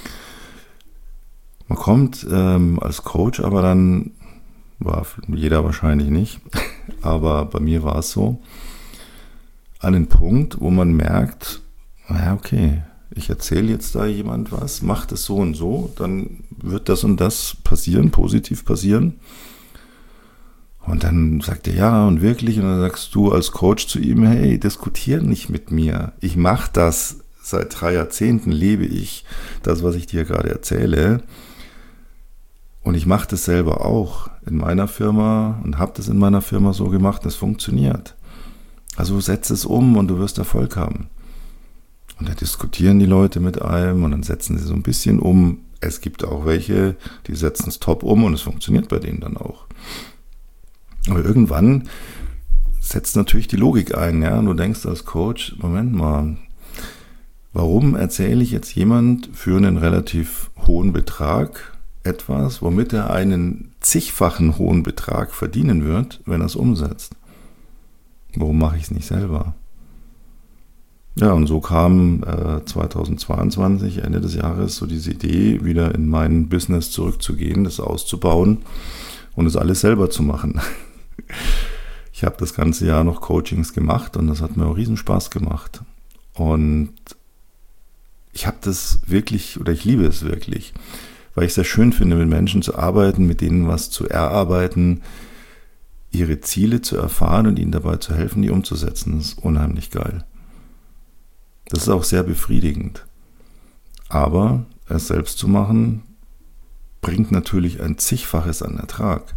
man kommt als Coach, aber dann war jeder wahrscheinlich nicht, aber bei mir war es so, an den Punkt, wo man merkt, naja, okay, ich erzähle jetzt da jemand was, macht es so und so, dann wird das und das passieren, positiv passieren. Und dann sagt er, ja, und wirklich, und dann sagst du als Coach zu ihm, hey, diskutier nicht mit mir. Ich mache das, seit 3 Jahrzehnten lebe ich das, was ich dir gerade erzähle. Und ich mache das selber auch in meiner Firma und habe das in meiner Firma so gemacht, das funktioniert. Also setz es um und du wirst Erfolg haben. Und dann diskutieren die Leute mit einem und dann setzen sie so ein bisschen um. Es gibt auch welche, die setzen es top um und es funktioniert bei denen dann auch. Aber irgendwann setzt natürlich die Logik ein. Ja? Du denkst als Coach, Moment mal, warum erzähle ich jetzt jemand für einen relativ hohen Betrag etwas, womit er einen zigfachen hohen Betrag verdienen wird, wenn er es umsetzt? Warum mache ich es nicht selber? Ja, und so kam 2022, Ende des Jahres, so diese Idee, wieder in mein Business zurückzugehen, das auszubauen und es alles selber zu machen. Ich habe das ganze Jahr noch Coachings gemacht und das hat mir auch riesen Spaß gemacht. Und ich habe das wirklich, oder ich liebe es wirklich, weil ich es sehr schön finde, mit Menschen zu arbeiten, mit denen was zu erarbeiten, ihre Ziele zu erfahren und ihnen dabei zu helfen, die umzusetzen. Das ist unheimlich geil. Das ist auch sehr befriedigend. Aber es selbst zu machen, bringt natürlich ein zigfaches an Ertrag.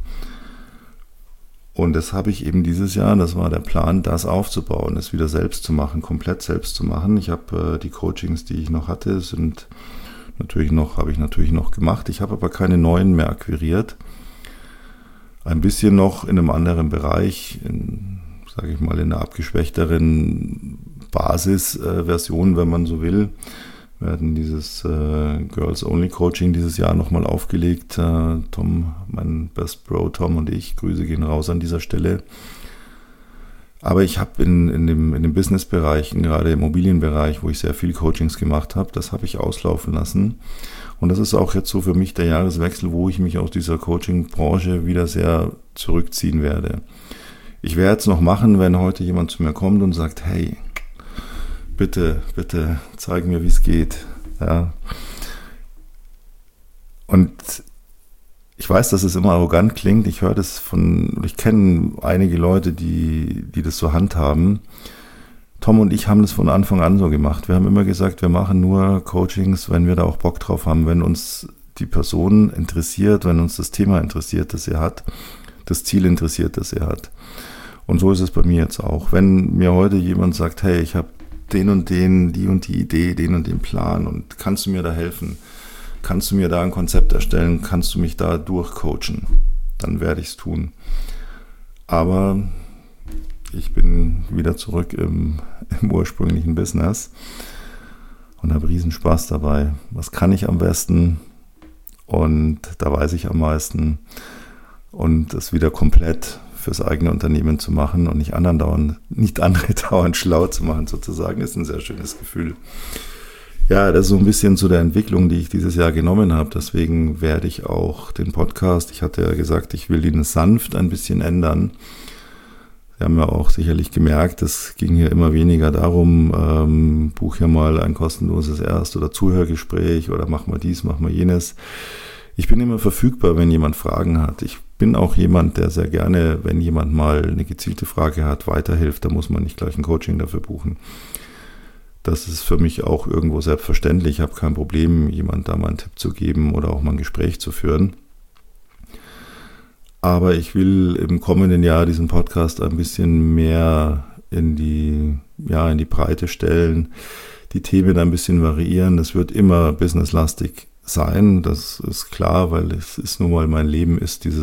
Und das habe ich eben dieses Jahr, das war der Plan, das aufzubauen, das wieder selbst zu machen, komplett selbst zu machen. Ich habe die Coachings, die ich noch hatte, habe ich natürlich noch gemacht. Ich habe aber keine neuen mehr akquiriert. Ein bisschen noch in einem anderen Bereich, sage ich mal, in einer abgeschwächteren Basisversion, wenn man so will. Wir hatten dieses Girls-Only-Coaching dieses Jahr nochmal aufgelegt. Tom, mein Best Bro Tom und ich, Grüße gehen raus an dieser Stelle. Aber ich habe in dem Business-Bereich, gerade im Immobilienbereich, wo ich sehr viel Coachings gemacht habe, das habe ich auslaufen lassen. Und das ist auch jetzt so für mich der Jahreswechsel, wo ich mich aus dieser Coaching-Branche wieder sehr zurückziehen werde. Ich werde es noch machen, wenn heute jemand zu mir kommt und sagt, hey, bitte zeig mir, wie es geht. Ja. Und ich weiß, dass es immer arrogant klingt. Ich höre das ich kenne einige Leute, die das so handhaben. Tom und ich haben das von Anfang an so gemacht. Wir haben immer gesagt, wir machen nur Coachings, wenn wir da auch Bock drauf haben, wenn uns die Person interessiert, wenn uns das Thema interessiert, das er hat, das Ziel interessiert, das er hat. Und so ist es bei mir jetzt auch. Wenn mir heute jemand sagt, hey, ich habe den und den, die und die Idee, den und den Plan und kannst du mir da helfen? Kannst du mir da ein Konzept erstellen? Kannst du mich da durchcoachen? Dann werde ich es tun. Aber ich bin wieder zurück im ursprünglichen Business und habe riesen Spaß dabei. Was kann ich am besten? Und da weiß ich am meisten. Und es wieder komplett fürs eigene Unternehmen zu machen und nicht andere dauernd schlau zu machen, sozusagen, ist ein sehr schönes Gefühl. Ja, das ist so ein bisschen zu der Entwicklung, die ich dieses Jahr genommen habe. Deswegen werde ich auch den Podcast, ich hatte ja gesagt, ich will ihn sanft ein bisschen ändern. Sie haben ja auch sicherlich gemerkt, es ging hier immer weniger darum, buch hier mal ein kostenloses Erst- oder Zuhörgespräch oder mach mal dies, mach mal jenes. Ich bin immer verfügbar, wenn jemand Fragen hat. Ich bin auch jemand, der sehr gerne, wenn jemand mal eine gezielte Frage hat, weiterhilft. Da muss man nicht gleich ein Coaching dafür buchen. Das ist für mich auch irgendwo selbstverständlich. Ich habe kein Problem, jemand da mal einen Tipp zu geben oder auch mal ein Gespräch zu führen. Aber ich will im kommenden Jahr diesen Podcast ein bisschen mehr in die Breite stellen, die Themen ein bisschen variieren. Es wird immer businesslastig sein, das ist klar, weil es ist nun mal mein Leben, ist die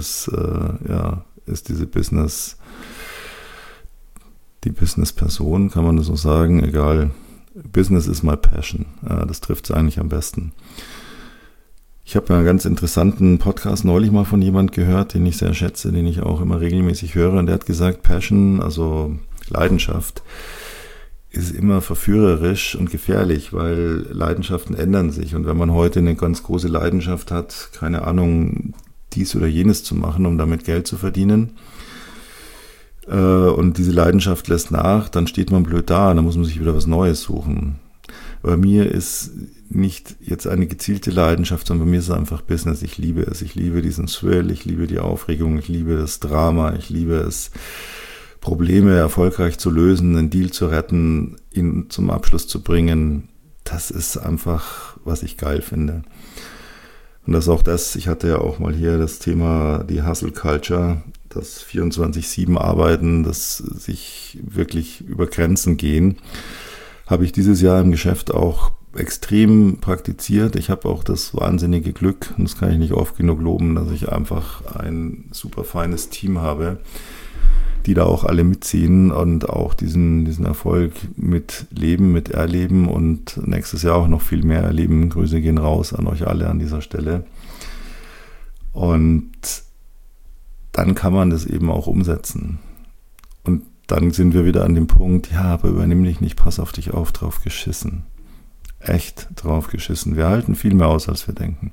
Business-Person, kann man das so sagen, egal. Business is my passion, das trifft es eigentlich am besten. Ich habe einen ganz interessanten Podcast neulich mal von jemand gehört, den ich sehr schätze, den ich auch immer regelmäßig höre. Und der hat gesagt, Passion, also Leidenschaft, ist immer verführerisch und gefährlich, weil Leidenschaften ändern sich. Und wenn man heute eine ganz große Leidenschaft hat, keine Ahnung, dies oder jenes zu machen, um damit Geld zu verdienen, und diese Leidenschaft lässt nach, dann steht man blöd da, dann muss man sich wieder was Neues suchen. Bei mir ist nicht jetzt eine gezielte Leidenschaft, sondern bei mir ist es einfach Business. Ich liebe es. Ich liebe diesen Thrill, ich liebe die Aufregung, ich liebe das Drama, ich liebe es, Probleme erfolgreich zu lösen, einen Deal zu retten, ihn zum Abschluss zu bringen. Das ist einfach, was ich geil finde. Und das ist auch das, ich hatte ja auch mal hier das Thema, die Hustle Culture, das 24/7 Arbeiten, das sich wirklich über Grenzen gehen, habe ich dieses Jahr im Geschäft auch extrem praktiziert. Ich habe auch das wahnsinnige Glück, und das kann ich nicht oft genug loben, dass ich einfach ein super feines Team habe, die da auch alle mitziehen und auch diesen Erfolg mitleben, miterleben und nächstes Jahr auch noch viel mehr erleben. Grüße gehen raus an euch alle an dieser Stelle. Und dann kann man das eben auch umsetzen. Und dann sind wir wieder an dem Punkt, ja, aber übernimm dich nicht, pass auf dich auf, drauf geschissen. Echt drauf geschissen. Wir halten viel mehr aus, als wir denken.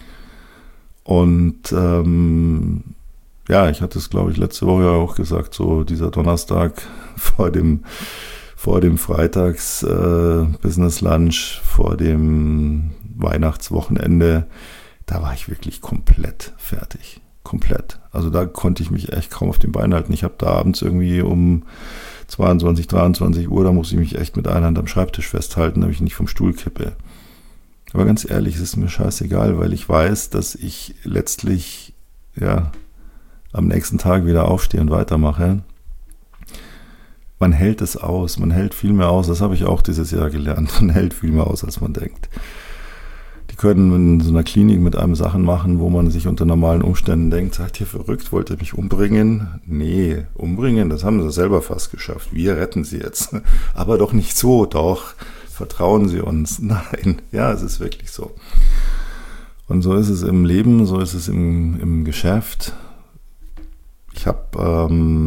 Und ja, ich hatte es, glaube ich, letzte Woche auch gesagt, so dieser Donnerstag vor dem Freitags Business Lunch, vor dem Weihnachtswochenende, da war ich wirklich komplett fertig. Komplett. Also da konnte ich mich echt kaum auf den Beinen halten. Ich habe da abends irgendwie um 22, 23 Uhr, da muss ich mich echt mit einer Hand am Schreibtisch festhalten, damit ich nicht vom Stuhl kippe. Aber ganz ehrlich, es ist mir scheißegal, weil ich weiß, dass ich letztlich, ja, am nächsten Tag wieder aufstehe und weitermache. Man hält es aus, man hält viel mehr aus, das habe ich auch dieses Jahr gelernt, man hält viel mehr aus, als man denkt. Die können in so einer Klinik mit einem Sachen machen, wo man sich unter normalen Umständen denkt, sagt ihr verrückt, wollt ihr mich umbringen? Nee, umbringen, das haben sie selber fast geschafft, wir retten sie jetzt. Aber doch nicht so, doch, vertrauen Sie uns. Nein, ja, es ist wirklich so. Und so ist es im Leben, so ist es im Geschäft. Ich habe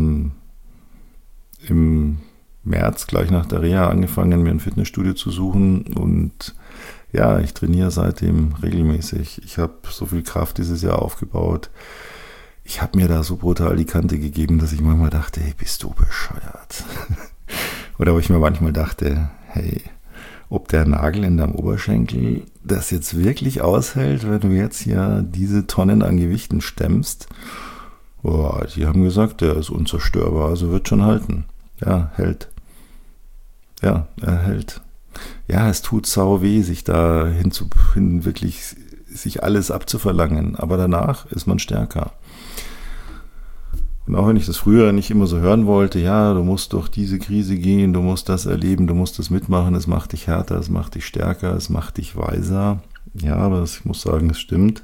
im März gleich nach der Reha angefangen, mir ein Fitnessstudio zu suchen und ja, ich trainiere seitdem regelmäßig. Ich habe so viel Kraft dieses Jahr aufgebaut. Ich habe mir da so brutal die Kante gegeben, dass ich manchmal dachte, hey, bist du bescheuert? Oder wo ich mir manchmal dachte, hey, ob der Nagel in deinem Oberschenkel das jetzt wirklich aushält, wenn du jetzt hier diese Tonnen an Gewichten stemmst? Boah, die haben gesagt, der ist unzerstörbar, also wird schon halten. Ja, hält. Ja, er hält. Ja, es tut sau weh, sich da hin wirklich sich alles abzuverlangen, aber danach ist man stärker. Und auch wenn ich das früher nicht immer so hören wollte, ja, du musst durch diese Krise gehen, du musst das erleben, du musst das mitmachen, es macht dich härter, es macht dich stärker, es macht dich weiser. Ja, aber ich muss sagen, es stimmt.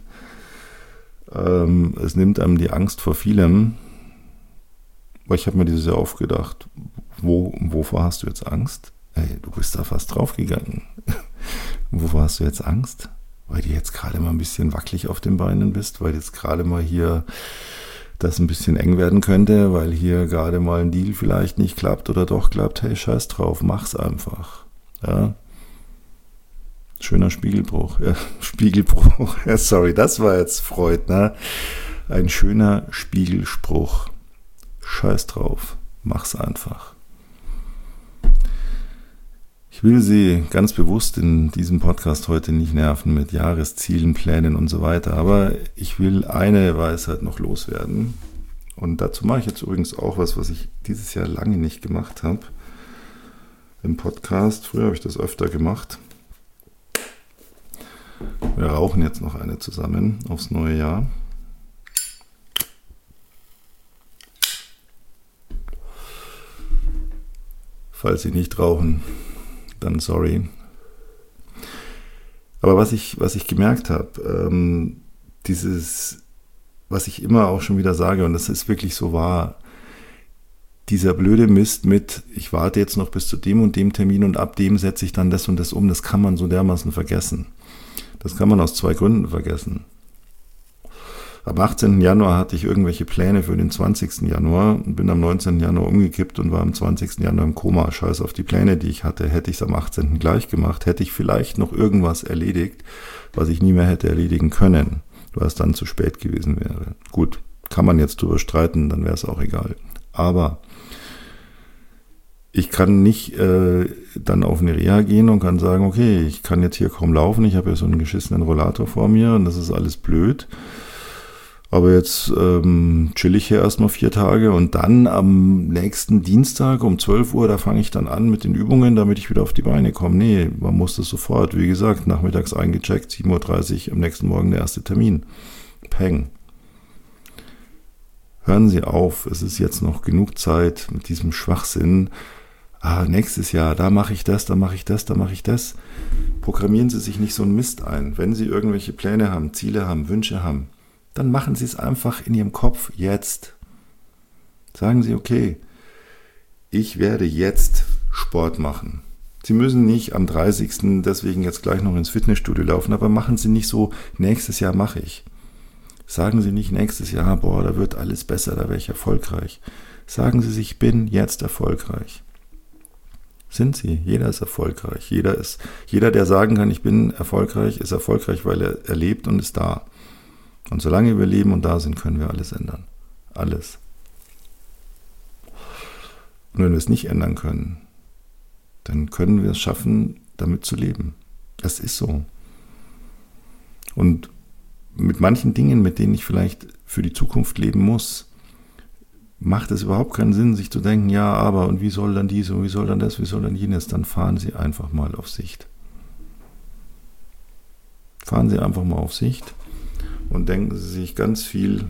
Es nimmt einem die Angst vor vielem. Aber ich habe mir dieses Jahr aufgedacht, wovor hast du jetzt Angst? Ey, du bist da fast draufgegangen. Wovor hast du jetzt Angst? Weil du jetzt gerade mal ein bisschen wackelig auf den Beinen bist, weil jetzt gerade mal hier das ein bisschen eng werden könnte, weil hier gerade mal ein Deal vielleicht nicht klappt oder doch klappt. Hey, scheiß drauf, mach's einfach. Ja. Schöner Spiegelbruch. Ja, Spiegelbruch. Ja, sorry, das war jetzt Freud, ne? Ein schöner Spiegelspruch. Scheiß drauf, mach's einfach. Ich will Sie ganz bewusst in diesem Podcast heute nicht nerven mit Jahreszielen, Plänen und so weiter, aber ich will eine Weisheit noch loswerden. Und dazu mache ich jetzt übrigens auch was ich dieses Jahr lange nicht gemacht habe im Podcast. Früher habe ich das öfter gemacht. Wir rauchen jetzt noch eine zusammen aufs neue Jahr. Falls Sie nicht rauchen, dann sorry. Aber was ich gemerkt habe, was ich immer auch schon wieder sage, und das ist wirklich so wahr, dieser blöde Mist mit, ich warte jetzt noch bis zu dem und dem Termin und ab dem setze ich dann das und das um, das kann man so dermaßen vergessen. Das kann man aus 2 Gründen vergessen. Am 18. Januar hatte ich irgendwelche Pläne für den 20. Januar und bin am 19. Januar umgekippt und war am 20. Januar im Koma. Scheiß auf die Pläne, die ich hatte. Hätte ich es am 18. gleich gemacht, hätte ich vielleicht noch irgendwas erledigt, was ich nie mehr hätte erledigen können, weil es dann zu spät gewesen wäre. Gut, kann man jetzt drüber streiten, dann wäre es auch egal. Aber ich kann nicht dann auf eine Reha gehen und kann sagen, okay, ich kann jetzt hier kaum laufen, ich habe ja so einen geschissenen Rollator vor mir und das ist alles blöd. Aber jetzt chill ich hier erstmal 4 Tage und dann am nächsten Dienstag um 12 Uhr, da fange ich dann an mit den Übungen, damit ich wieder auf die Beine komme. Nee, man muss das sofort, wie gesagt, nachmittags eingecheckt, 7.30 Uhr, am nächsten Morgen der erste Termin. Peng. Hören Sie auf, es ist jetzt noch genug Zeit mit diesem Schwachsinn. Nächstes Jahr, da mache ich das, da mache ich das, da mache ich das. Programmieren Sie sich nicht so einen Mist ein. Wenn Sie irgendwelche Pläne haben, Ziele haben, Wünsche haben, dann machen Sie es einfach in Ihrem Kopf jetzt. Sagen Sie, okay, ich werde jetzt Sport machen. Sie müssen nicht am 30. deswegen jetzt gleich noch ins Fitnessstudio laufen, aber machen Sie nicht so, nächstes Jahr mache ich. Sagen Sie nicht nächstes Jahr, boah, da wird alles besser, da wäre ich erfolgreich. Sagen Sie sich, ich bin jetzt erfolgreich. Sind Sie. Jeder ist erfolgreich. Jeder, der sagen kann, ich bin erfolgreich, ist erfolgreich, weil er lebt und ist da. Und solange wir leben und da sind, können wir alles ändern. Alles. Und wenn wir es nicht ändern können, dann können wir es schaffen, damit zu leben. Das ist so. Und mit manchen Dingen, mit denen ich vielleicht für die Zukunft leben muss, macht es überhaupt keinen Sinn, sich zu denken, ja, aber und wie soll dann dies und wie soll dann das, wie soll dann jenes? Dann fahren Sie einfach mal auf Sicht. Fahren Sie einfach mal auf Sicht und denken Sie sich ganz viel,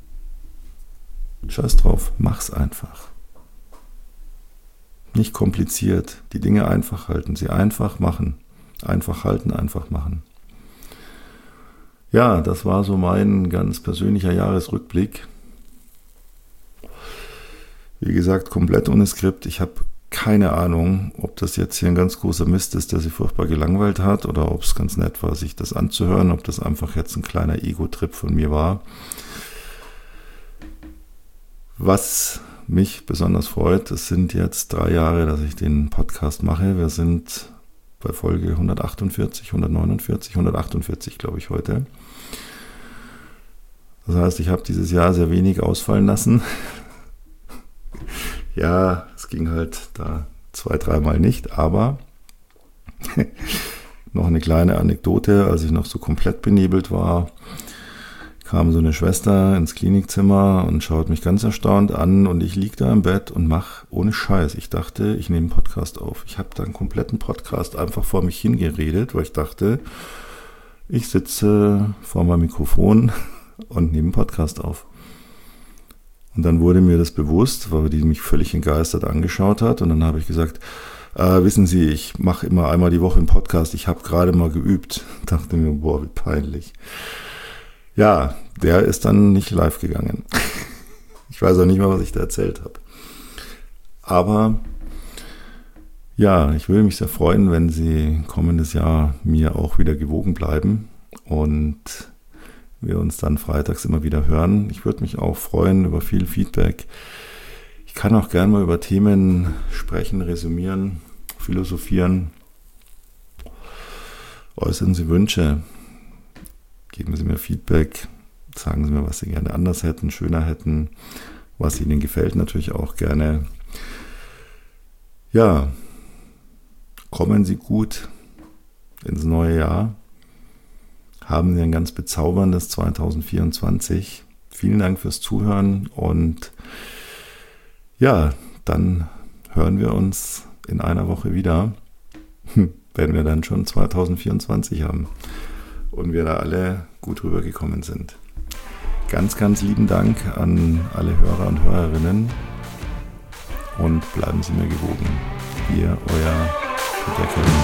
scheiß drauf, mach's einfach. Nicht kompliziert, die Dinge einfach halten, sie einfach machen. Einfach halten, einfach machen. Ja, das war so mein ganz persönlicher Jahresrückblick. Wie gesagt, komplett ohne Skript. Ich habe keine Ahnung, ob das jetzt hier ein ganz großer Mist ist, der Sie furchtbar gelangweilt hat, oder ob es ganz nett war, sich das anzuhören, ob das einfach jetzt ein kleiner Ego-Trip von mir war. Was mich besonders freut, es sind jetzt 3 Jahre, dass ich den Podcast mache. Wir sind bei Folge 148, 148, glaube ich, heute. Das heißt, ich habe dieses Jahr sehr wenig ausfallen lassen. Ja, es ging halt da 2-3 Mal nicht, aber noch eine kleine Anekdote, als ich noch so komplett benebelt war, kam so eine Schwester ins Klinikzimmer und schaut mich ganz erstaunt an und ich liege da im Bett und mache ohne Scheiß. Ich dachte, ich nehme einen Podcast auf. Ich habe da einen kompletten Podcast einfach vor mich hingeredet, weil ich dachte, ich sitze vor meinem Mikrofon und nehme einen Podcast auf. Und dann wurde mir das bewusst, weil die mich völlig entgeistert angeschaut hat. Und dann habe ich gesagt, wissen Sie, ich mache immer einmal die Woche einen Podcast. Ich habe gerade mal geübt. Dachte mir, boah, wie peinlich. Ja, der ist dann nicht live gegangen. Ich weiß auch nicht mehr, was ich da erzählt habe. Aber ja, ich würde mich sehr freuen, wenn Sie kommendes Jahr mir auch wieder gewogen bleiben und wir uns dann freitags immer wieder hören. Ich würde mich auch freuen über viel Feedback. Ich kann auch gerne mal über Themen sprechen, resümieren, philosophieren. Äußern Sie Wünsche. Geben Sie mir Feedback. Sagen Sie mir, was Sie gerne anders hätten, schöner hätten. Was Ihnen gefällt natürlich auch gerne. Ja, kommen Sie gut ins neue Jahr. Haben Sie ein ganz bezauberndes 2024. Vielen Dank fürs Zuhören und ja, dann hören wir uns in einer Woche wieder, wenn wir dann schon 2024 haben und wir da alle gut rübergekommen sind. Ganz, ganz lieben Dank an alle Hörer und Hörerinnen und bleiben Sie mir gewogen. Ihr, euer Peter Kellner.